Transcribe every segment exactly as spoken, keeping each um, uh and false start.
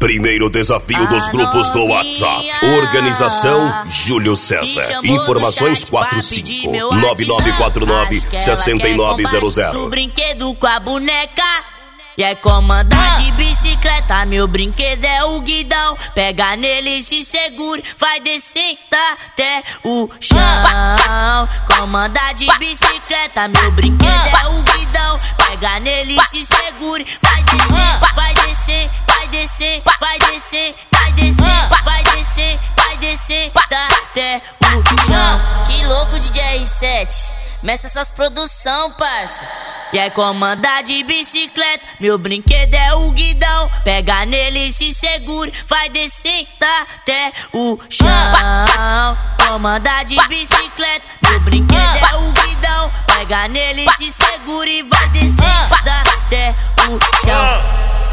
Primeiro desafio dos grupos do WhatsApp. Organização Júlio César. Informações quatro cinco nove nove quatro nove seis nove zero zero. Do brinquedo com a boneca. E é comandar de bicicleta, meu brinquedo é o guidão. Pega nele, se segure, vai descer até o chão. Comandar de bicicleta, meu brinquedo é o guidão. Pega nele, se segure, vai descer, vai descer, vai descer, vai descer, vai descer, vai descer, vai descer até o chão. Que louco de D R sete, meça essas produção, parça. E é comandar de bicicleta, meu brinquedo é o guidão. Pega nele, se segure, vai descer até o chão. Comandar de bicicleta, meu brinquedo é o guidão. Pega nele, se segure e vai descer até o chão.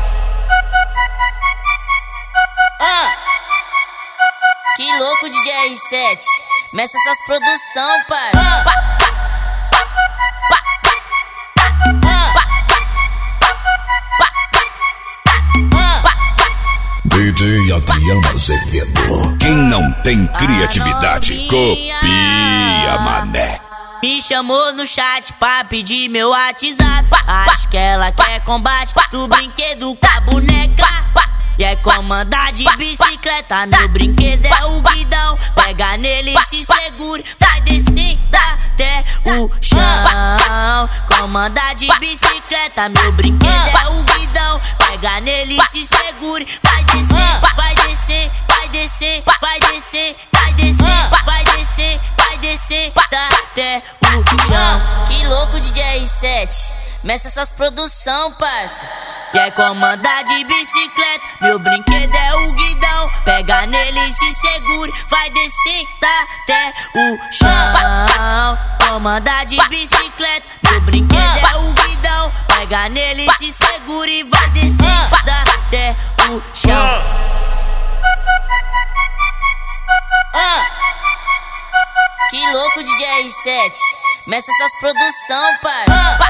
Ah, que louco de D R sete, meça essas produção, parça. D J Adriano Azevedo. Quem não tem criatividade, copia, mané. Me chamou no chat pra pedir meu WhatsApp. Acho que ela quer combate do brinquedo com a boneca. E é comandar de bicicleta, meu brinquedo é o guidão. Pega nele, se segure, vai descer até o chão. Comandar de bicicleta, meu brinquedo é o guidão. Pega nele, se segure, vai descer, vai descer, vai descer, vai descer, vai descer, vai descer, vai descer até o chão. Que louco de D R sete, meça essas produção, parça. E é comandar de bicicleta, meu brinquedo é o guidão. Pega nele, se segure, vai descer até o chão. Comandar de bicicleta, meu brinquedo é o guidão. Pega nele, se segure e vai descer até o chão. Ah, que louco de D R sete, meça essas produção, parça.